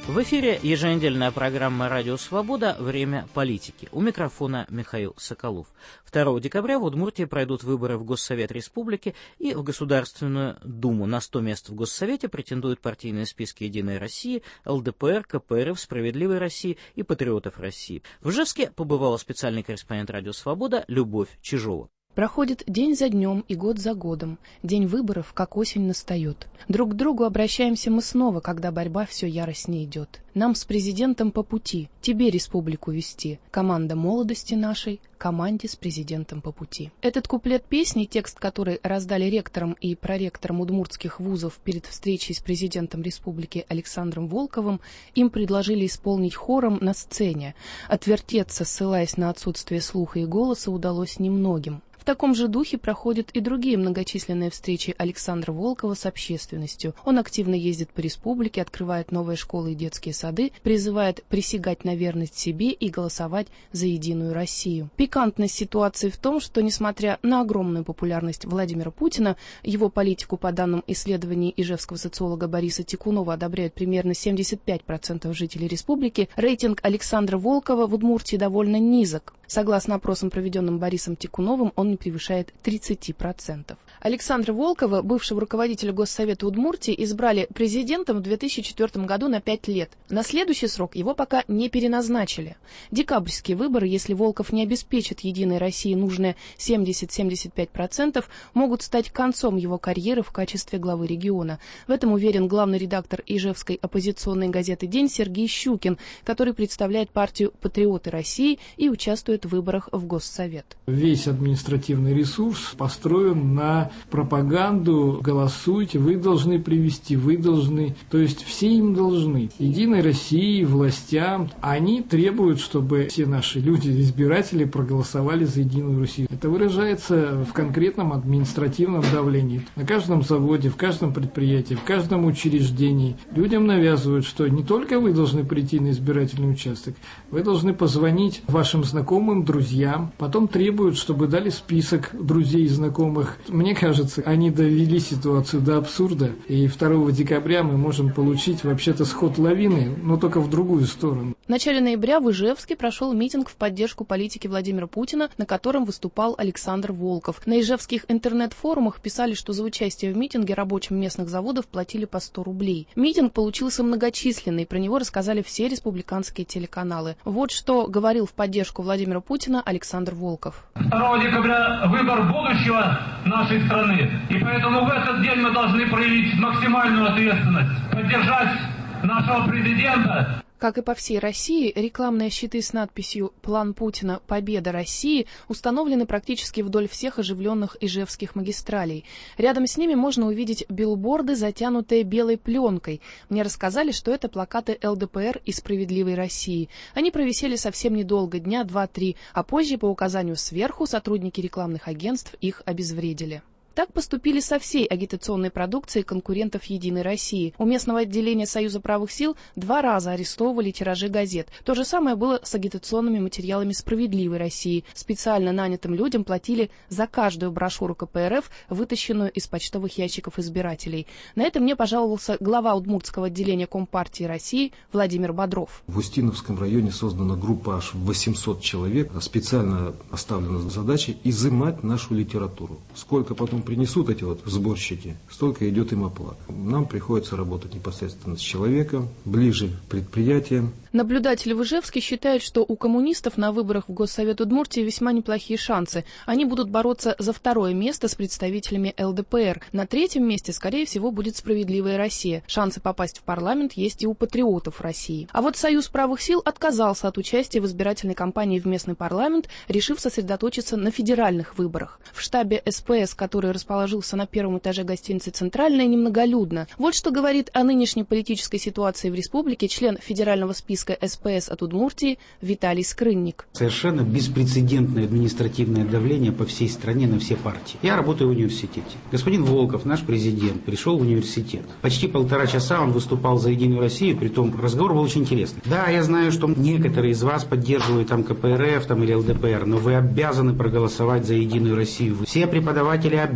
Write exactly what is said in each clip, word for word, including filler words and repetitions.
В эфире еженедельная программа «Радио Свобода. Время политики». У микрофона Михаил Соколов. второго декабря в Удмуртии пройдут выборы в Госсовет Республики и в Государственную Думу. На сто мест в Госсовете претендуют партийные списки «Единой России», эл дэ пэ эр, ка пэ эр эф, «Справедливой России» и «Патриотов России». В Ижевске побывала специальный корреспондент «Радио Свобода» Любовь Чижова. Проходит день за днем и год за годом. День выборов, как осень, настает. Друг к другу обращаемся мы снова, когда борьба все яростнее идет. Нам с президентом по пути, тебе республику вести. Команда молодости нашей, команде с президентом по пути. Этот куплет песни, текст которой раздали ректорам и проректорам удмуртских вузов перед встречей с президентом республики Александром Волковым, им предложили исполнить хором на сцене. Отвертеться, ссылаясь на отсутствие слуха и голоса, удалось немногим. В таком же духе проходят и другие многочисленные встречи Александра Волкова с общественностью. Он активно ездит по республике, открывает новые школы и детские сады, призывает присягать на верность себе и голосовать за Единую Россию. Пикантность ситуации в том, что, несмотря на огромную популярность Владимира Путина, его политику, по данным исследований ижевского социолога Бориса Тикунова, одобряют примерно семьдесят пять процентов жителей республики, рейтинг Александра Волкова в Удмуртии довольно низок. Согласно опросам, проведенным Борисом Тикуновым, он не превышает тридцать процентов. Александра Волкова, бывшего руководителя Госсовета Удмуртии, избрали президентом в две тысячи четвёртом году на пять лет. На следующий срок его пока не переназначили. Декабрьские выборы, если Волков не обеспечит Единой России нужные семьдесят-семьдесят пять процентов, могут стать концом его карьеры в качестве главы региона. В этом уверен главный редактор ижевской оппозиционной газеты «День» Сергей Щукин, который представляет партию «Патриоты России» и участвует в выборах в Госсовет. Весь административный ресурс построен на пропаганду: голосуйте, вы должны привести, вы должны, то есть все им должны. Единой России, властям, они требуют, чтобы все наши люди, избиратели, проголосовали за Единую Россию. Это выражается в конкретном административном давлении. На каждом заводе, в каждом предприятии, в каждом учреждении людям навязывают, что не только вы должны прийти на избирательный участок, вы должны позвонить вашим знакомым, друзьям, потом требуют, чтобы дали список друзей и знакомых. Мне кажется, они довели ситуацию до абсурда, и второго декабря мы можем получить вообще-то сход лавины, но только в другую сторону. В начале ноября в Ижевске прошел митинг в поддержку политики Владимира Путина, на котором выступал Александр Волков. На ижевских интернет-форумах писали, что за участие в митинге рабочим местных заводов платили по сто рублей. Митинг получился многочисленный, про него рассказали все республиканские телеканалы. Вот что говорил в поддержку Владимира Путина Александр Волков. второго декабря выбор будущего нашей страны. И поэтому в этот день мы должны проявить максимальную ответственность, поддержать нашего президента. Как и по всей России, рекламные щиты с надписью «План Путина. Победа России» установлены практически вдоль всех оживленных ижевских магистралей. Рядом с ними можно увидеть билборды, затянутые белой пленкой. Мне рассказали, что это плакаты эл дэ пэ эр и «Справедливой России». Они провисели совсем недолго, дня два-три, а позже, по указанию сверху, сотрудники рекламных агентств их обезвредили. Так поступили со всей агитационной продукцией конкурентов «Единой России». У местного отделения Союза правых сил два раза арестовывали тиражи газет. То же самое было с агитационными материалами «Справедливой России». Специально нанятым людям платили за каждую брошюру ка пэ эр эф, вытащенную из почтовых ящиков избирателей. На это мне пожаловался глава удмуртского отделения Компартии России Владимир Бодров. В Устиновском районе создана группа аж восемьсот человек. Специально поставлена задача изымать нашу литературу. Сколько потом принесут эти вот сборщики, столько идет им оплата. Нам приходится работать непосредственно с человеком, ближе к предприятиям. Наблюдатели в Ижевске считают, что у коммунистов на выборах в Госсовет Удмуртии весьма неплохие шансы. Они будут бороться за второе место с представителями эл дэ пэ эр. На третьем месте, скорее всего, будет «Справедливая Россия». Шансы попасть в парламент есть и у «Патриотов России». А вот Союз правых сил отказался от участия в избирательной кампании в местный парламент, решив сосредоточиться на федеральных выборах. В штабе эс пэ эс, который расположился на первом этаже гостиницы «Центральная», немноголюдно. Вот что говорит о нынешней политической ситуации в республике член федерального списка эс пэ эс от Удмуртии Виталий Скрынник. Совершенно беспрецедентное административное давление по всей стране на все партии. Я работаю в университете. Господин Волков, наш президент, пришел в университет. Почти полтора часа он выступал за Единую Россию, притом разговор был очень интересный. Да, я знаю, что некоторые из вас поддерживают там ка пэ эр эф там, или эл дэ пэ эр, но вы обязаны проголосовать за Единую Россию. Все преподаватели обязаны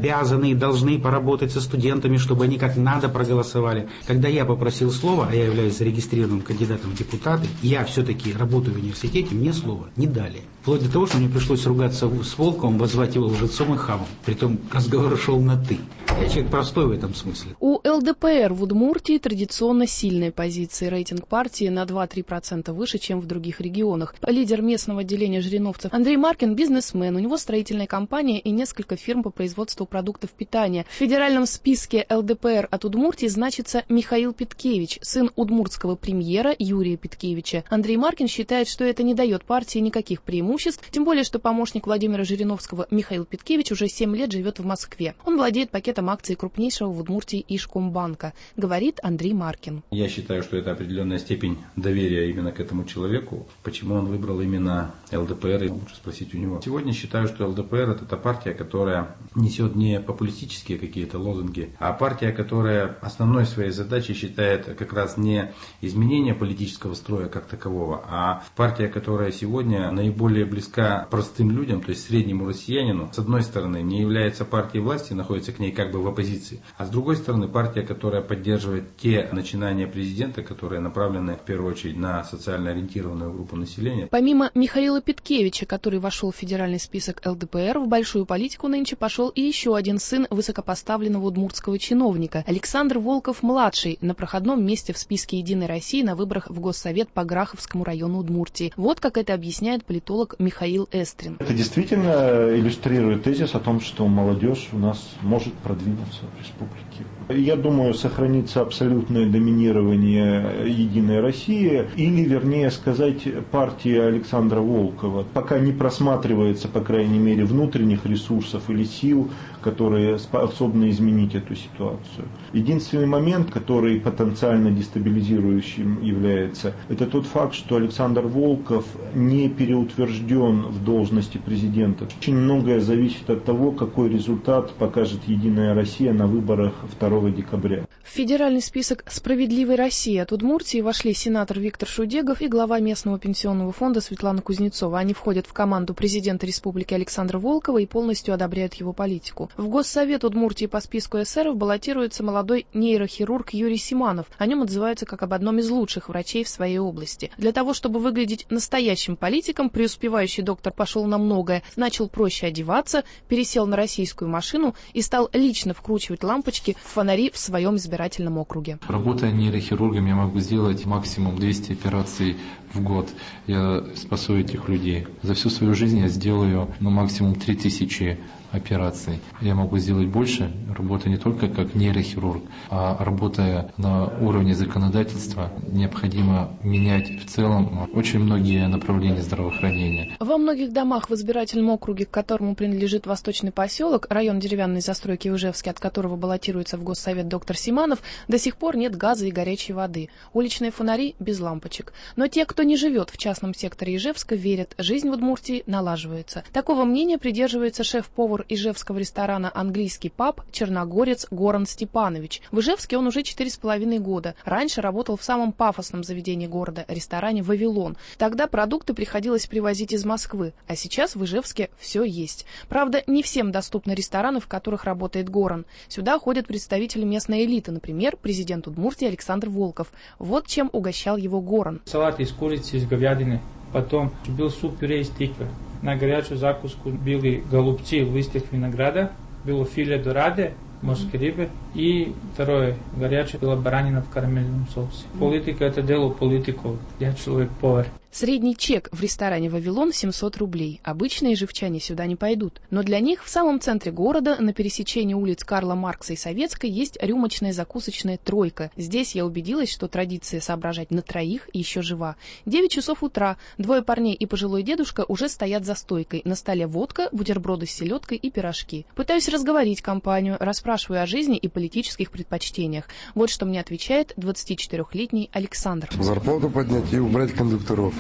обязаны и должны поработать со студентами, чтобы они как надо проголосовали. Когда я попросил слова, а я являюсь зарегистрированным кандидатом в депутаты, я все-таки работаю в университете, мне слова не дали. Вплоть до того, что мне пришлось ругаться с Волковым, воззвать его лжецом и хамом. Притом разговор шел на «ты». Я человек простой в этом смысле. У эл дэ пэ эр в Удмуртии традиционно сильные позиции. Рейтинг партии на два-три процента выше, чем в других регионах. Лидер местного отделения жириновцев Андрей Маркин – бизнесмен. У него строительная компания и несколько фирм по производству продуктов питания. В федеральном списке эл дэ пэ эр от Удмуртии значится Михаил Питкевич, сын удмуртского премьера Юрия Питкевича. Андрей Маркин считает, что это не дает партии никаких преимуществ, тем более, что помощник Владимира Жириновского Михаил Питкевич уже семь лет живет в Москве. Он владеет пакетом акций крупнейшего в Удмуртии Ишкомбанка, говорит Андрей Маркин. Я считаю, что это определенная степень доверия именно к этому человеку. Почему он выбрал именно эл дэ пэ эр, лучше спросить у него. Сегодня считаю, что эл дэ пэ эр это та партия, которая несет не популистические какие-то лозунги, а партия, которая основной своей задачей считает как раз не изменение политического строя как такового, а партия, которая сегодня наиболее близка простым людям, то есть среднему россиянину. С одной стороны, не является партией власти, находится к ней как бы в оппозиции, а с другой стороны, партия, которая поддерживает те начинания президента, которые направлены в первую очередь на социально ориентированную группу населения. Помимо Михаила Питкевича, который вошел в федеральный список эл дэ пэ эр, в большую политику нынче пошел и еще один сын высокопоставленного удмуртского чиновника – Александр Волков-младший, на проходном месте в списке «Единой России» на выборах в Госсовет по Граховскому району Удмуртии. Вот как это объясняет политолог Михаил Эстрин. Это действительно иллюстрирует тезис о том, что молодежь у нас может продвинуться в республике. Я думаю, сохранится абсолютное доминирование «Единой России», или, вернее сказать, партии Александра Волкова. Пока не просматривается, по крайней мере, внутренних ресурсов или сил, которые способны изменить эту ситуацию. Единственный момент, который потенциально дестабилизирующим является, это тот факт, что Александр Волков не переутвержден в должности президента. Очень многое зависит от того, какой результат покажет «Единая Россия» на выборах второго декабря. В федеральный список «Справедливой России» от Удмуртии вошли сенатор Виктор Шудегов и глава местного пенсионного фонда Светлана Кузнецова. Они входят в команду президента республики Александра Волкова и полностью одобряют его политику. В Госсовет Удмуртии по списку эсеров баллотируется молодой нейрохирург Юрий Симанов. О нем отзываются как об одном из лучших врачей в своей области. Для того, чтобы выглядеть настоящим политиком, преуспевающий доктор пошел на многое, начал проще одеваться, пересел на российскую машину и стал лично вкручивать лампочки в фонари в своем избирательном округе. Работая нейрохирургом, я могу сделать максимум двести операций в год. Я спасу этих людей. За всю свою жизнь я сделаю ну, максимум три тысячи операций. Я могу сделать больше, работая не только как нейрохирург, а работая на уровне законодательства, необходимо менять в целом очень многие направления здравоохранения. Во многих домах в избирательном округе, к которому принадлежит Восточный поселок, район деревянной застройки в Ижевске, от которого баллотируется в Госсовет доктор Симанов, до сих пор нет газа и горячей воды. Уличные фонари без лампочек. Но те, кто не живет в частном секторе Ижевска, верят, жизнь в Удмуртии налаживается. Такого мнения придерживается шеф-повар ижевского ресторана «Английский паб» черногорец Горан Степанович. В Ижевске он уже четыре с половиной года. Раньше работал в самом пафосном заведении города – ресторане «Вавилон». Тогда продукты приходилось привозить из Москвы, а сейчас в Ижевске все есть. Правда, не всем доступны рестораны, в которых работает Горан. Сюда ходят представители местной элиты, например, президент Удмуртии Александр Волков. Вот чем угощал его Горан. Салат из курицы, из говядины, потом был суп-пюре из тыквы. На горячую закуску были голубцы в листьях винограда, было филе дораде, морской рыбы, и второе, горячее, была баранина в карамельном соусе. Политика – это дело политиков, я человек-повар. Средний чек в ресторане «Вавилон» семьсот рублей. Обычные живчане сюда не пойдут. Но для них в самом центре города, на пересечении улиц Карла Маркса и Советской, есть рюмочная закусочная «Тройка». Здесь я убедилась, что традиция соображать на троих еще жива. девять часов утра. Двое парней и пожилой дедушка уже стоят за стойкой. На столе водка, бутерброды с селедкой и пирожки. Пытаюсь разговорить компанию, расспрашиваю о жизни и политических предпочтениях. Вот что мне отвечает двадцатичетырёхлетний Александр. Зарплату поднять и убрать кондукторов.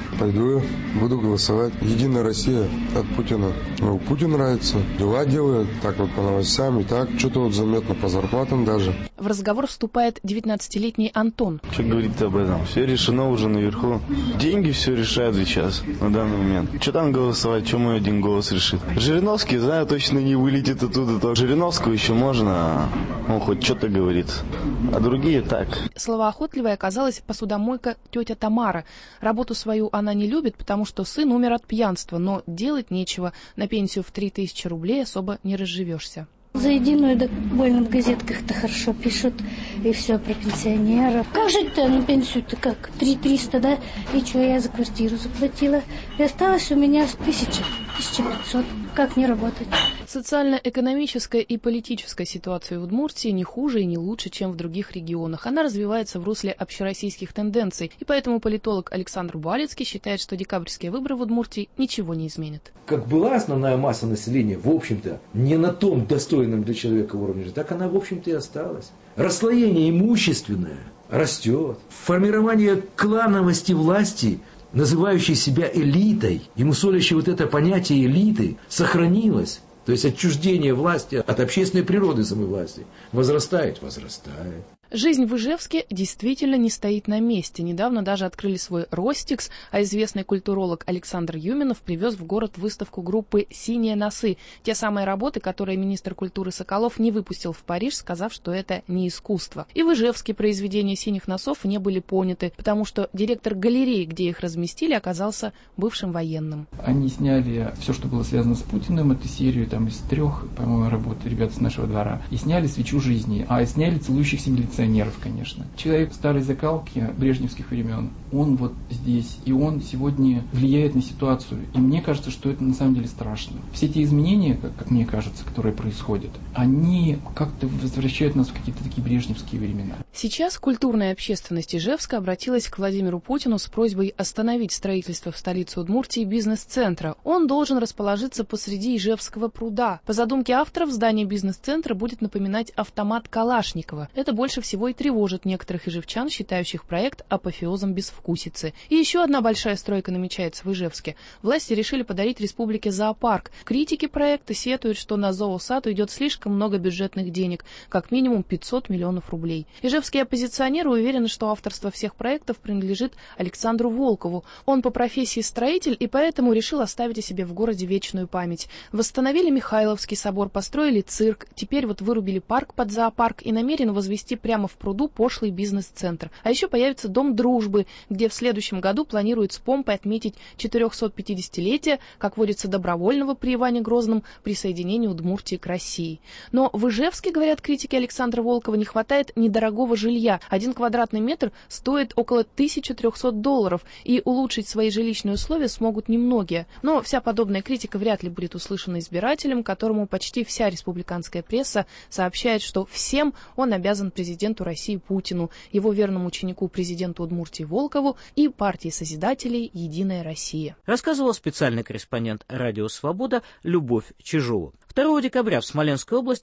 Пойду, буду голосовать. Единая Россия от Путина. Ну, Путин нравится. Дела делает, так вот по новостям и так. Что-то вот заметно по зарплатам даже. В разговор вступает девятнадцатилетний Антон. Что говорить об этом? Все решено уже наверху. Деньги все решают сейчас, на данный момент. Что там голосовать? Что мой один голос решит? Жириновский, знаю, точно не вылетит оттуда. То Жириновского еще можно, он хоть что-то говорит. А другие так. Словоохотливой оказалась посудомойка тетя Тамара. Работу свою она не любит, потому что сын умер от пьянства, но делать нечего. На пенсию в три тысячи рублей особо не разживешься. За единую довольно в газетках-то хорошо пишут, и все про пенсионеров. Как жить-то на пенсию-то как? три триста, да? И что, я за квартиру заплатила. И осталось у меня тысяча, тысяча пятьсот. Как не работать? Социально-экономическая и политическая ситуация в Удмуртии не хуже и не лучше, чем в других регионах. Она развивается в русле общероссийских тенденций, и поэтому политолог Александр Буалицкий считает, что декабрьские выборы в Удмуртии ничего не изменят. Как была основная масса населения, в общем-то, не на том достойном для человека уровне жизни, так она, в общем-то, и осталась. Расслоение имущественное растет. Формирование клановости власти, называющей себя элитой, и мусолящей вот это понятие элиты, сохранилось. То есть отчуждение власти от общественной природы самой власти возрастает, возрастает. Жизнь в Ижевске действительно не стоит на месте. Недавно даже открыли свой Ростикс, а известный культуролог Александр Юминов привез в город выставку группы «Синие носы». Те самые работы, которые министр культуры Соколов не выпустил в Париж, сказав, что это не искусство. И в Ижевске произведения «Синих носов» не были поняты, потому что директор галереи, где их разместили, оказался бывшим военным. Они сняли все, что было связано с Путиным, эту серию там из трех, по-моему, работ ребят с нашего двора, и сняли «Свечу жизни», а сняли «Целующихся милиционеров». Конечно. Человек старой закалки брежневских времен, он вот здесь, и он сегодня влияет на ситуацию. И мне кажется, что это на самом деле страшно. Все эти изменения, как, как мне кажется, которые происходят, они как-то возвращают нас в какие-то такие брежневские времена. Сейчас культурная общественность Ижевска обратилась к Владимиру Путину с просьбой остановить строительство в столице Удмуртии бизнес-центра. Он должен расположиться посреди Ижевского пруда. По задумке авторов, здание бизнес-центра будет напоминать автомат Калашникова. Это больше всего Всего и тревожит некоторых ижевчан, считающих проект апофеозом безвкусицы. И еще одна большая стройка намечается в Ижевске. Власти решили подарить республике зоопарк. Критики проекта сетуют, что на зоосад уйдет слишком много бюджетных денег, как минимум пятьсот миллионов рублей. Ижевские оппозиционеры уверены, что авторство всех проектов принадлежит Александру Волкову. Он по профессии строитель и поэтому решил оставить о себе в городе вечную память. Восстановили Михайловский собор, построили цирк, теперь вот вырубили парк под зоопарк и намерены возвести прямо в пруду пошлый бизнес-центр. А еще появится Дом дружбы, где в следующем году планируют с помпой отметить четырехсотпятидесятилетие, как водится, добровольного при Иване Грозном присоединения Удмуртии к России. Но в Ижевске, говорят критики Александра Волкова, не хватает недорогого жилья. Один квадратный метр стоит около тысячи трехсот долларов, и улучшить свои жилищные условия смогут немногие. Но вся подобная критика вряд ли будет услышана избирателем, которому почти вся республиканская пресса сообщает, что всем он обязан президенту России Путину, его верному ученику президенту Удмуртии Волкову и партии Созидателей «Единая Россия». Рассказывал специальный корреспондент «Радио Свобода» Любовь Чижова. второго декабря в Смоленской области